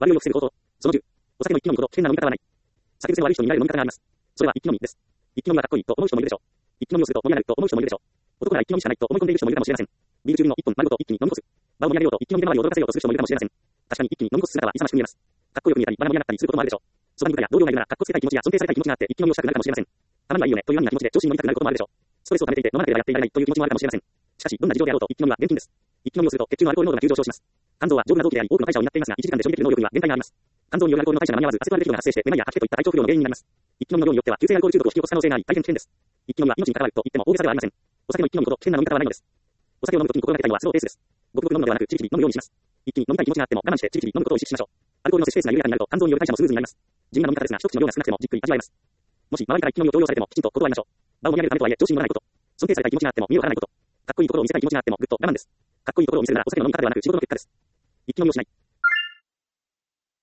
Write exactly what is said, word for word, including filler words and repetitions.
悪酔いを防ぐこと。そのじゅう。お酒の一気飲みほど危険な飲み方はない。酒癖の悪い人に見られる飲み方があります。それは一気飲みです。一気飲みはかっこいいと思う人もいるでしょう。一気飲みをすると盛り上がると思う人もいるでしょう。男なら一気飲みしかないと思い込んでいる人もいるかもしれません。ビール中にも一本丸ごと一気に飲み干す。場を盛り上げようと一気飲みで周りを驚かせようとする人もいるかもしれません。確かに一気に飲み干す姿は勇ましく見えます。かっこよく見えたり、場が盛り上がったりすることもあるでしょう。そばにいるかや同僚がいるなら、かっこつけたい気持ちや尊敬されたい気持ちがあって一気飲みをしたくなるかもしれません。たまにはいいよねというような気持ちで調子に乗りたくなることもあるでしょう。ストレスを溜めていて飲まなければやっていられないという気持ちもあるかもしれません。しかし、どんな事情であろうと一気飲みは厳禁です。一気飲みをすると血中のアルコール濃度が急上昇します。肝臓は丈夫な臓器であり、多くの代謝を担っていますが、いちじかんで処理できる能力には限界があります。肝臓によるアルコールの代謝が間に合わず、アセトアルデヒドが発生してめまいや吐き気といった体調不良の原因になります。一気飲みの量によっては急性アルコール中毒を引き起こす可能性があり、大変危険です。一気飲みは命に関わると言っても大げさではありません。お酒の一気飲みほど危険な飲み方はないのです。お酒を飲むときに心がけたいのはスローペースです。ごくごく飲むのではなく、ちびちび飲むようにします。一気に飲みたい気持ちがあっても我慢してちびちび飲むことを意識しましょう。アルコールの摂取ペースが緩やかになると肝臓による代謝もスムーズになります。地味な飲み方ですが、一口の量が少なくてもじっくり味わえます。もし周りから一気飲みを強要されてもきちんと断りましょう。場を盛り上げるためとはいえ調子に乗らないこと。尊敬されたい気持ちがあっても身を張らないこと。かっこいいところを見せたい気持ちがあってもぐっと我慢です。かっこいいところを見せるならお酒の飲み方ではなく仕事の結果です。一気飲みをしない。